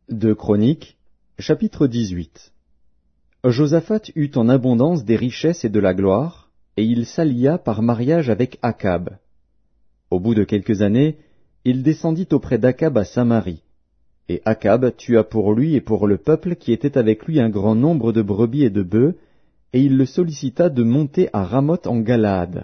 Deux Chroniques, chapitre 18. Josaphat eut en abondance des richesses et de la gloire, et il s'allia par mariage avec Akab. Au bout de quelques années, il descendit auprès d'Akab à Samarie. Et Akab tua pour lui et pour le peuple qui était avec lui un grand nombre de brebis et de bœufs, et il le sollicita de monter à Ramoth en Galaad.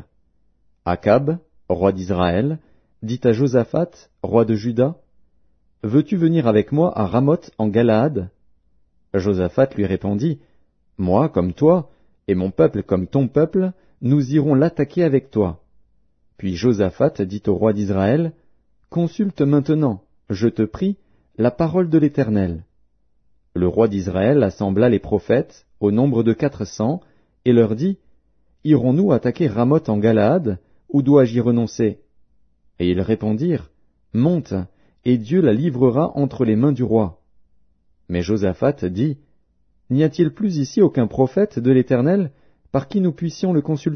Akab, roi d'Israël, dit à Josaphat, roi de Juda, « Veux-tu venir avec moi à Ramoth en Galaad » Josaphat lui répondit, « Moi comme toi, et mon peuple comme ton peuple, nous irons l'attaquer avec toi. » Puis Josaphat dit au roi d'Israël, « Consulte maintenant, je te prie, la parole de l'Éternel. » Le roi d'Israël assembla les prophètes, au nombre de 400, et leur dit, « Irons-nous attaquer Ramoth en Galaad, ou dois-je y renoncer » Et ils répondirent, « Monte, et Dieu la livrera entre les mains du roi. » Mais Josaphat dit, « N'y a-t-il plus ici aucun prophète de l'Éternel par qui nous puissions le consulter »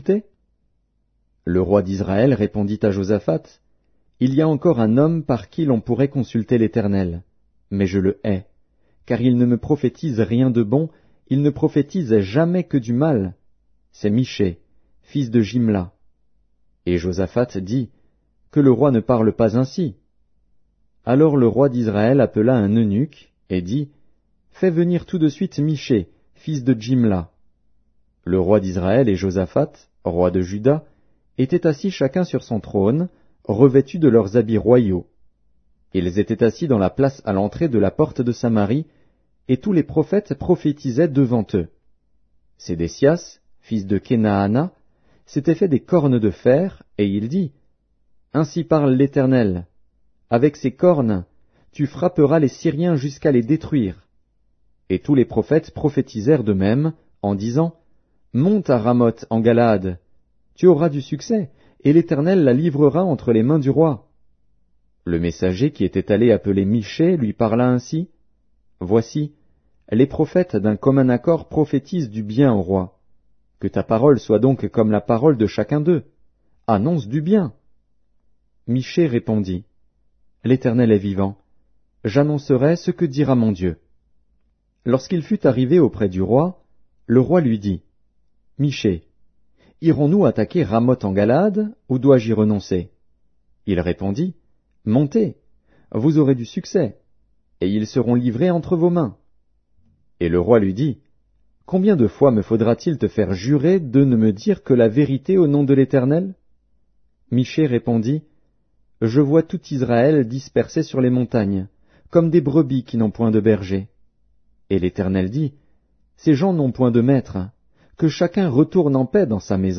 Le roi d'Israël répondit à Josaphat, « Il y a encore un homme par qui l'on pourrait consulter l'Éternel, mais je le hais, car il ne me prophétise rien de bon, il ne prophétise jamais que du mal. C'est Michée, fils de Jimla. » Et Josaphat dit, « Que le roi ne parle pas ainsi. » Alors le roi d'Israël appela un eunuque et dit, « Fais venir tout de suite Michée, fils de Jimla. » Le roi d'Israël et Josaphat, roi de Juda, étaient assis chacun sur son trône, revêtus de leurs habits royaux. Ils étaient assis dans la place à l'entrée de la porte de Samarie, et tous les prophètes prophétisaient devant eux. Sédécias, fils de Kenaana, s'était fait des cornes de fer, et il dit, « Ainsi parle l'Éternel. Avec ces cornes, tu frapperas les Syriens jusqu'à les détruire. » Et tous les prophètes prophétisèrent de même, en disant, « Monte à Ramoth en Galaad, tu auras du succès, et l'Éternel la livrera entre les mains du roi. » Le messager qui était allé appeler Michée lui parla ainsi, « Voici, les prophètes d'un commun accord prophétisent du bien au roi. Que ta parole soit donc comme la parole de chacun d'eux. Annonce du bien. » Michée répondit, « L'Éternel est vivant. J'annoncerai ce que dira mon Dieu. » Lorsqu'il fut arrivé auprès du roi, le roi lui dit, « Michée, irons-nous attaquer Ramoth en Galaad, ou dois-je y renoncer » Il répondit, « Montez, vous aurez du succès, et ils seront livrés entre vos mains. » Et le roi lui dit, « Combien de fois me faudra-t-il te faire jurer de ne me dire que la vérité au nom de l'Éternel » Michée répondit, « Je vois tout Israël dispersé sur les montagnes, comme des brebis qui n'ont point de berger. » Et l'Éternel dit, « Ces gens n'ont point de maître, que chacun retourne en paix dans sa maison. »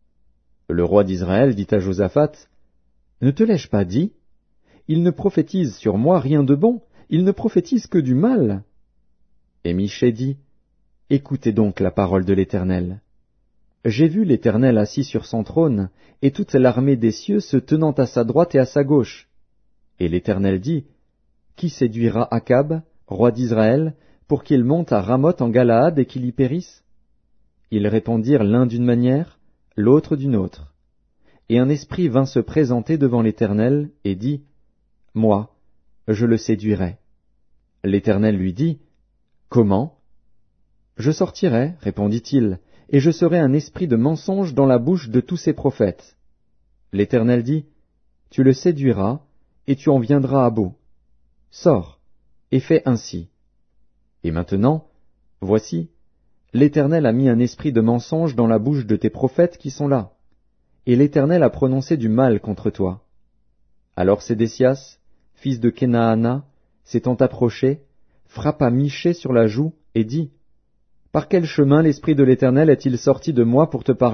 Le roi d'Israël dit à Josaphat, « Ne te l'ai-je pas dit? Il ne prophétise sur moi rien de bon, il ne prophétise que du mal. » Et Michée dit, « Écoutez donc la parole de l'Éternel. J'ai vu l'Éternel assis sur son trône, et toute l'armée des cieux se tenant à sa droite et à sa gauche. » Et l'Éternel dit, « Qui séduira Akab, roi d'Israël, pour qu'il monte à Ramoth en Galaad et qu'il y périsse » Ils répondirent l'un d'une manière, l'autre d'une autre. Et un esprit vint se présenter devant l'Éternel et dit, « Moi, je le séduirai. » L'Éternel lui dit, « Comment » ? « Je sortirai, répondit-il, et je serai un esprit de mensonge dans la bouche de tous ses prophètes. » L'Éternel dit, « Tu le séduiras, et tu en viendras à bout. Sors, et fais ainsi. » Et maintenant, voici, l'Éternel a mis un esprit de mensonge dans la bouche de tes prophètes qui sont là, et l'Éternel a prononcé du mal contre toi. Alors Sédécias, fils de Kenaana, s'étant approché, frappa Michée sur la joue et dit, « Par quel chemin l'Esprit de l'Éternel est-il sorti de moi pour te parler »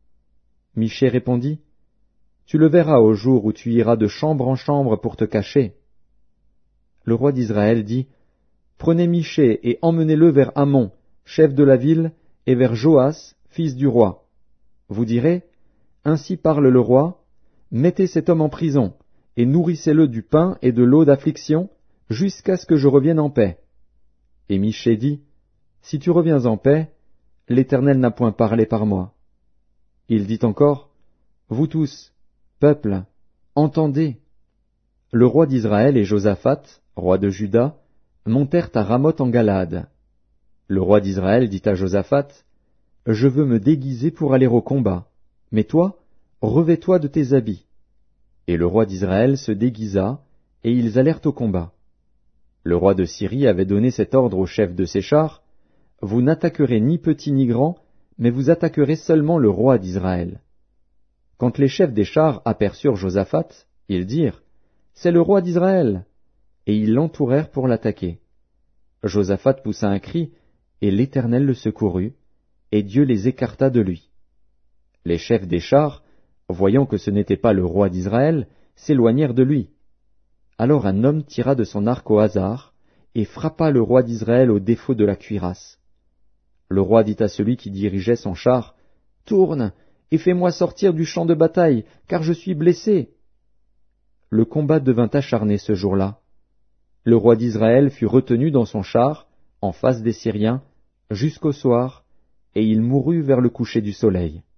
Michée répondit, « Tu le verras au jour où tu iras de chambre en chambre pour te cacher. » Le roi d'Israël dit, « Prenez Michée et emmenez-le vers Amon, chef de la ville, et vers Joas, fils du roi. Vous direz, « Ainsi parle le roi, mettez cet homme en prison, et nourrissez-le du pain et de l'eau d'affliction, jusqu'à ce que je revienne en paix. » Et Michée dit, « Si tu reviens en paix, l'Éternel n'a point parlé par moi. » Il dit encore, « Vous tous, peuple, entendez. » Le roi d'Israël et Josaphat, roi de Juda, montèrent à Ramoth en Galade. Le roi d'Israël dit à Josaphat, « Je veux me déguiser pour aller au combat, mais toi, revêts-toi de tes habits. » Et le roi d'Israël se déguisa, et ils allèrent au combat. Le roi de Syrie avait donné cet ordre au chef de ses chars, « Vous n'attaquerez ni petit ni grand, mais vous attaquerez seulement le roi d'Israël. » Quand les chefs des chars aperçurent Josaphat, ils dirent, « C'est le roi d'Israël !» Et ils l'entourèrent pour l'attaquer. Josaphat poussa un cri, et l'Éternel le secourut, et Dieu les écarta de lui. Les chefs des chars, voyant que ce n'était pas le roi d'Israël, s'éloignèrent de lui. Alors un homme tira de son arc au hasard, et frappa le roi d'Israël au défaut de la cuirasse. Le roi dit à celui qui dirigeait son char, « Tourne, et fais-moi sortir du champ de bataille, car je suis blessé. » Le combat devint acharné ce jour-là. Le roi d'Israël fut retenu dans son char, en face des Syriens, jusqu'au soir, et il mourut vers le coucher du soleil.